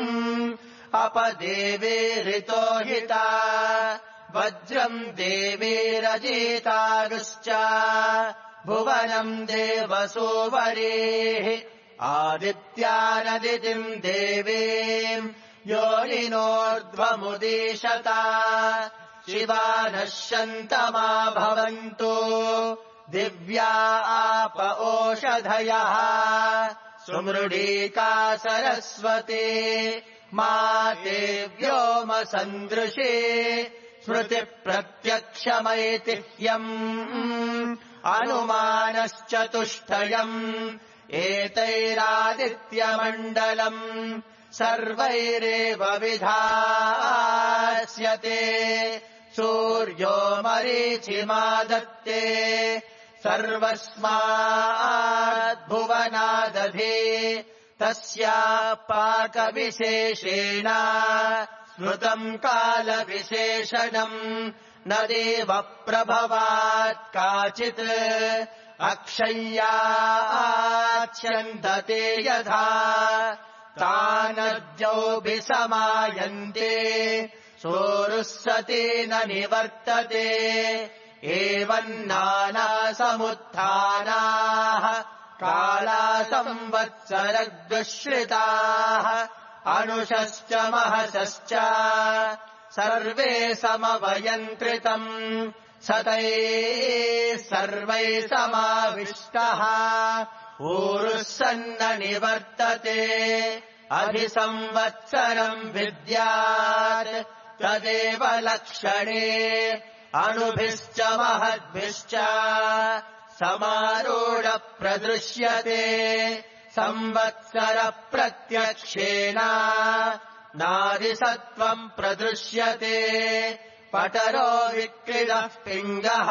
अपदेवीरितो हिता वज्रम् देवीरजितागुश्च भुवनम् देवसुवरीः आदित्यानदितिम् देवीम् योनिनोर्ध्वमुदीशता शिवा नश्यन्तमा भवन्तु दिव्या आप ओषधयः सुमृडीका सरस्वती माते व्योमसन्दृशे स्मृतिप्रत्यक्षमैतिह्यम् अनुमानश्चतुष्टयम् एतैरादित्यमण्डलम् सर्वैरेव विधास्यते सूर्यो मरीचिमादत्ते सर्वस्माद्भुवनादधे तस्या पाकविशेषेण स्मृतम् कालविशेषणम् न देव प्रभवात् काचित् अक्षय्याच्छन्दते यथा तानद्यौभिसमायन्ते सोरुस्सते न निवर्तते एवम् नानासमुत्थानाः काला संवत्सरद्दुश्रिताः अनुषश्च महसश्च सर्वे समवयन्त्रितम् सतैः सर्वैः समाविष्टः ऊरुः सन्न निवर्तते अधिसंवत्सरम् विद्यात् तदेव लक्षणे अणुभिश्च महद्भिश्च समारूढप्रदृश्यते संवत्सरप्रत्यक्षेण नादिसत्त्वम् प्रदृश्यते पटरो विक्रीडः पिङ्गः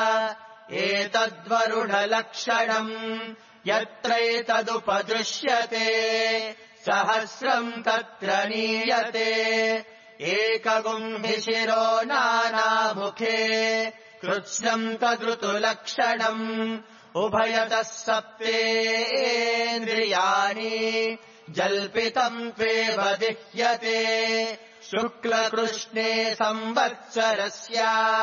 एतद्वरुणलक्षणम् यत्रैतदुपदृश्यते सहस्रम् तत्र नीयते एकगुम् हि शिरो नानामुखे कृत्स्नम् तदृतुलक्षणम् उभयतः सप्तेन्द्रियाणि जल्पितम् त्वेव दिह्यते शुक्लकृष्णे संवत्सरस्य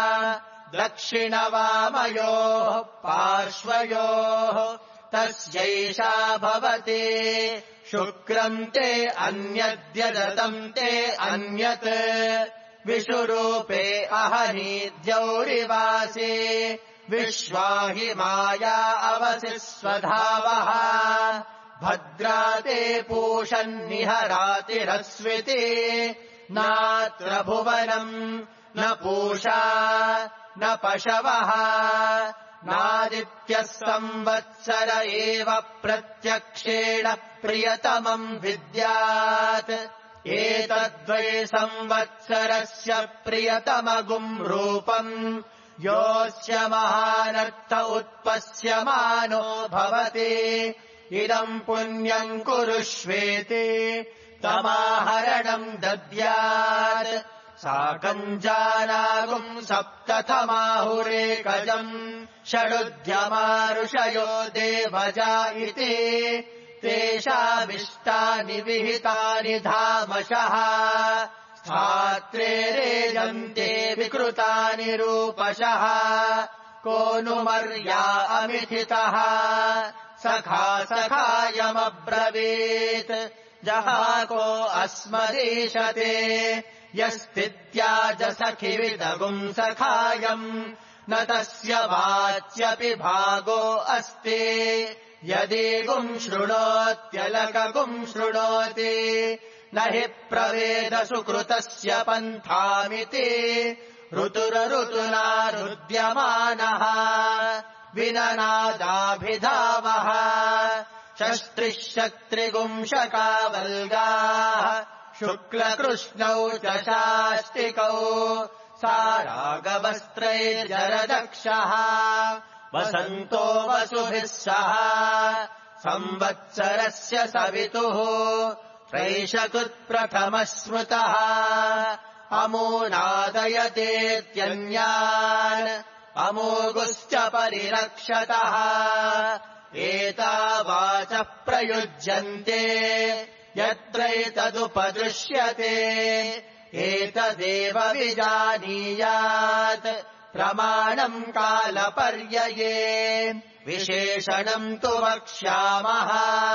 दक्षिणवामयोः पार्श्वयोः तस्यैषा भवति शुक्रम् ते अन्यद्यदतम् ते अन्यत् विषुरूपे अहनीद्यौरिवासे विश्वाहि माया अवसि स्वधावः भद्राते पूषन्निहरातिरस्विति नात्र भुवनम् न पूषा न पशवः नादित्यः संवत्सर एव प्रत्यक्षेण प्रियतमम् विद्यात् एतद्वै संवत्सरस्य प्रियतमगुम् रूपम् योऽस्य महानर्थ उत्पश्यमानो भवति इदम् पुण्यम् कुरुष्वेति तमाहरणम् दद्यात् साकम् जानागुम् सप्तथमाहुरेकजम् षडुध्यमारुषयो देवजा इति तेषामिष्टानि विहितानि धामशः स्थात्रे रेजन्ते विकृतानि रूपशः को नु मर्या अमिथितः सखा सखायमब्रवीत् जहाको अस्मदीशते यस्तित्याज सखिविदगुम् सखायम् न तस्य वाच्यपि भागो अस्ति यदि गुम् शृणोत्यलकगुम् शृणोति न हि प्रवेद सुकृतस्य पन्थामिति ऋतुरऋतुना रुद्यमानः विननादाभिधावः षष्त्रिः शक्त्रिगुंशकावल्गाः शुक्लकृष्णौ च शास्तिकौ सारागवस्त्रैर्जरदक्षः वसन्तो वसुभिः सह संवत्सरस्य सवितुः त्रैशकृत्प्रथमः स्मृतः अमूनादयतेत्यन्यान् अमोघुश्च परिरक्षतः एतावाचः प्रयुज्यन्ते यत्रैतदुपदृश्यते एतदेव विजानीयात् प्रमाणम् कालपर्यये विशेषणम् तु वक्ष्यामः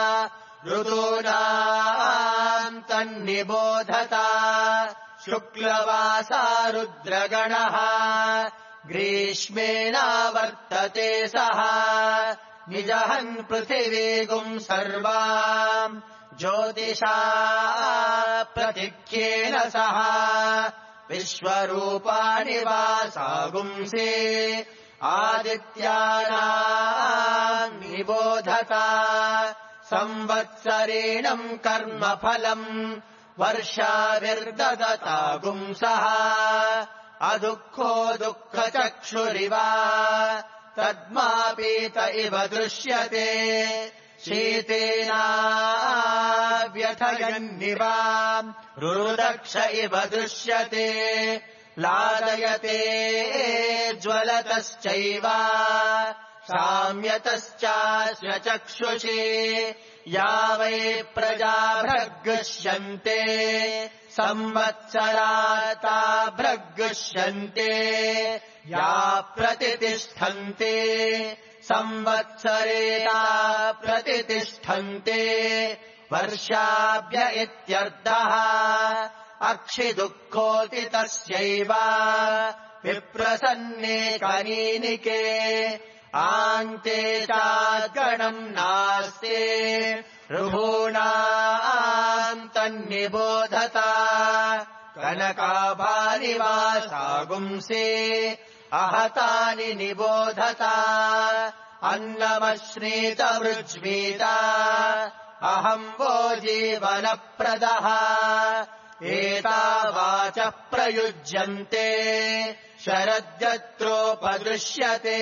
ऋतूनाम् तन्निबोधता शुक्लवासा रुद्रगणः ग्रीष्मेणावर्तते सः निजहन् पृथिवीगुम् सर्वाम् ज्योतिषा प्रतिख्येन सह विश्वरूपाणि वासागुंसि आदित्यानाम् निबोधता संवत्सरेणम् कर्मफलम् वर्षाविर्ददतागुंसः अदुःखो दुःखचक्षुरिव तद्मापीत इव दृश्यते शीतेनाव्यथयन्निव रुरुदक्ष इव दृश्यते लादयते ज्वलतश्चैव शाम्यतश्चास्य चक्षुषि या वै प्रजा भृग्गुष्यन्ते संवत्सराता भृग्गुष्यन्ते या प्रतितिष्ठन्ते संवत्सरेता प्रतितिष्ठन्ते वर्षाभ्य इत्यर्थः अक्षिदुःखोति तस्यैव विप्रसन्ने कनीनिके आन्ते चाद्गणम् नास्ति ऋभूणाम् तन्निबोधता कनकाभानि वासागुंसि आहतानि निबोधता अन्नमश्नीतवृज्मीता अहम् वो जीवनप्रदः एतावाचः प्रयुज्यन्ते शरद्यत्रोपदृश्यते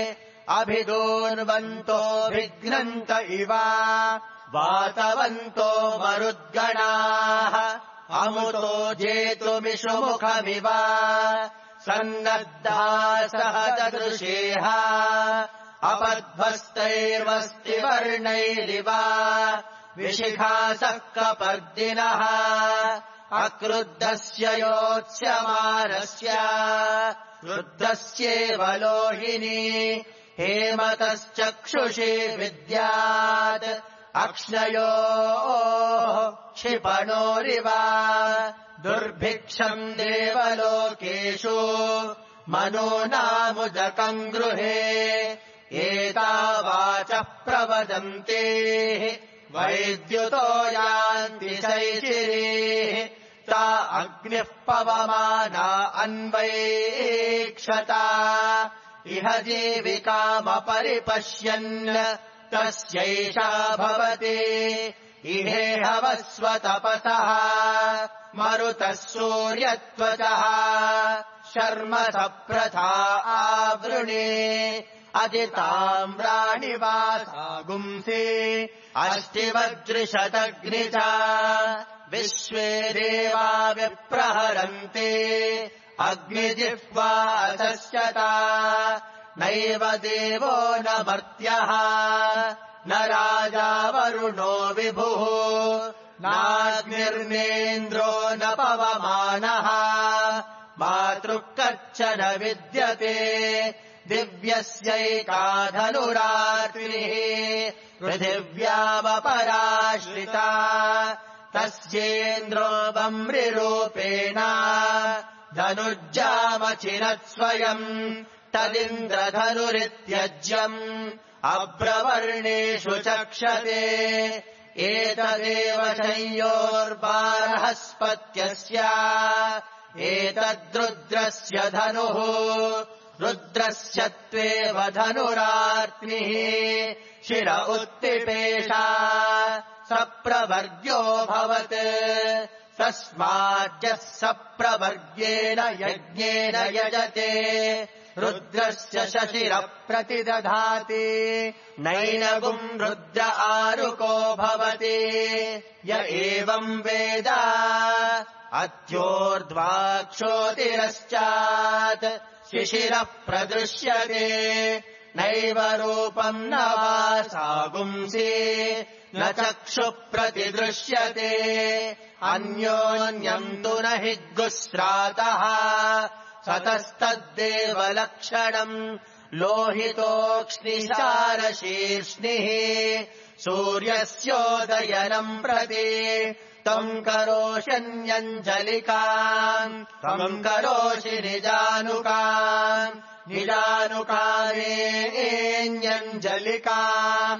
अभिदोन्वन्तोऽभिघ्नन्त इव वातवन्तो मरुद्गणाः अमुतो जेतुमिषुमुखमिव सन्नद्धा सह ददृशेह अपध्वस्तैर्वस्तिवर्णैरिव विशिखासः कपर्दिनः अक्रुद्धस्य योत्स्यमानस्य क्रुद्धस्येव लोहिनी हेमतश्चक्षुषी विद्यात् अक्ष्णयोः क्षिपणोरिव दुर्भिक्षम् देवलोकेषु मनो नामुदकम् गृहे एतावाचः प्रवदन्ते वैद्युतो यान्ति शैशिरीः ता अग्निः पवमाना अन्वैक्षता इह जीविकामपरिपश्यन् तस्यैषा भवति इहेहवस्वतपसः मरुतः सूर्यत्वचः शर्म सप्रथा आवृणे अजिताम्राणि वासागुंसि अष्टिवज्रिशतग्नि च विश्वे देवा विप्रहरन्ते अग्निजिह्वा असस्यता नैव देवो न मर्त्यः न राजा वरुणो विभुः नाग्निर्नेन्द्रो न पवमानः मातृः कश्चन विद्यते दिव्यस्यैकाधनुरात्रिः पृथिव्यामपराश्रिता तस्येन्द्रो वम्रिरूपेण धनुज्जामचिनत् स्वयम् तदिन्द्रधनुरित्यज्यम् अभ्रवर्णेषु चक्षते एतदेव संयोर्बारहस्पत्यस्य एतद्रुद्रस्य धनुः रुद्रस्य त्वेव धनुरार्त्निः शिर उत्तिपेशा सप्रवर्ग्यो भवत् तस्माद्यः सप्रवर्ग्येण यज्ञेन यजते रुद्रस्य शशिरः प्रतिदधाति नैनगुम् रुद्र आरुको भवति य एवम् वेद अत्योर्ध्वाक्षोतिरश्चात् शिशिरः प्रदृश्यते नैव रूपम् न वासागुंसि न चक्षुः प्रतिदृश्यते अन्योन्यम् तु न हि गुस्रातः सतस्तद्देवलक्षणम् लोहितोक्ष्णिसारशीर्ष्णिः सूर्यस्योदयनम् प्रति तम् करोष्यन्यञ्जलिकाम् तम् करोषि निजानुकाम् निजानुकामेऽन्यञ्जलिकाम्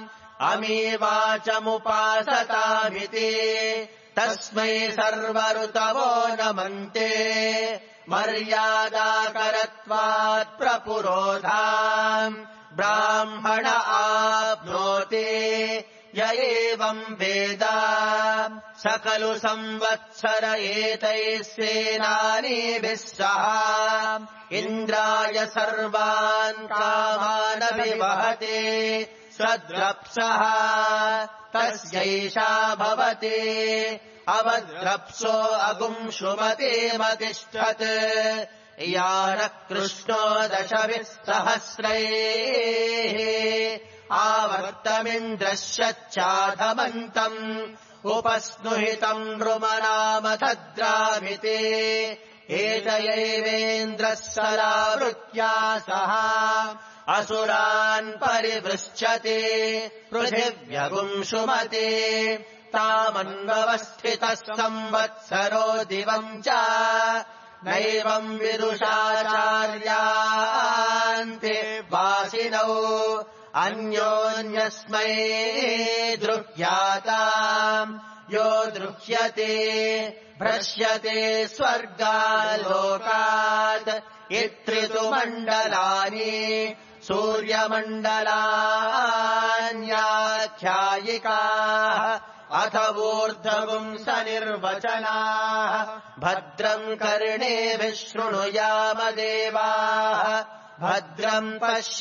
अमीवाचमुपासतामिति तस्मै सर्वऋतवो नमन्ते मर्यादाकरत्वात् प्रपुरोधाम् ब्राह्मण आप्नोति य एवम् वेद स खलु संवत्सर एतैः सेनानीभिः सह इन्द्राय सर्वान् कामानभिवहते सद्रप्सः तस्यैषा भवति अवद्रप्सो अगुंशुमतिमतिष्ठत् यानः कृष्णो दशभिः सहस्रैः आवर्तमिन्द्रश्चाधमन्तम् उपस्नुहितम् नृमनामथद्रामिते एतयैवेन्द्रः सरावृत्या सह असुरान् परिवृश्चते पृथिव्यगुंशुमते तामन्वस्थितः संवत्सरो दिवम् च नैवम् विदुषाचार्यान्ते वासिनौ अन्योन्यस्मै दृह्याताम् यो दृह्यते भ्रश्यते स्वर्गालोकात् इत्रितु मण्डलानि सूर्यमण्डलान्याख्यायिकाः अथ ऊर्ध्वपुंस निर्वचनाः भद्रम् कर्णेभिः शृणुयाम देवाः भद्रम्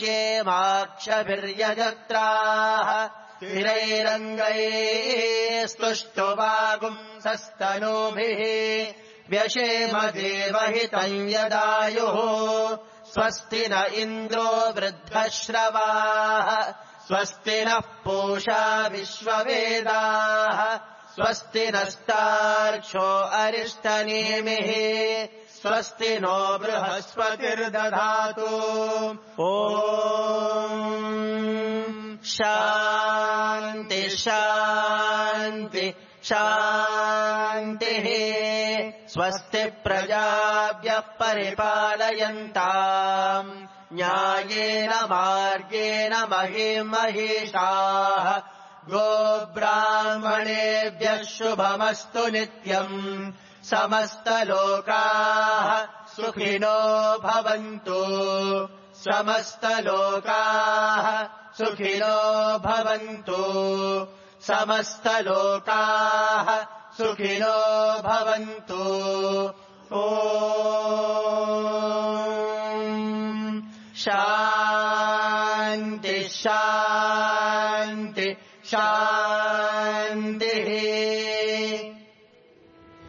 पश्येमाक्षभिर्यजत्राः स्थिरैरङ्गैः स्तुष्टुवागुंसस्तनूभिः व्यशेम देवहितम् यदायुः स्वस्ति न इन्द्रो वृद्धश्रवाः स्वस्ति नः पूषा विश्ववेदाः स्वस्ति नस्तार्क्ष्यो अरिष्टनेमिः स्वस्ति नो बृहस्पतिर्दधातु ॐ शान्ति शान्ति शान्तिः स्वस्ति प्रजाभ्यः परिपालयन्ताम् न्यायेन मार्गेण महीम् महिषाः गोब्राह्मणेभ्यः शुभमस्तु नित्यम् समस्तलोकाः सुखिनो भवन्तु समस्तलोकाः सुखिनो भवन्तु समस्तलोकाः सुखिनो भवन्तु। ओ शान्ति शान्तिः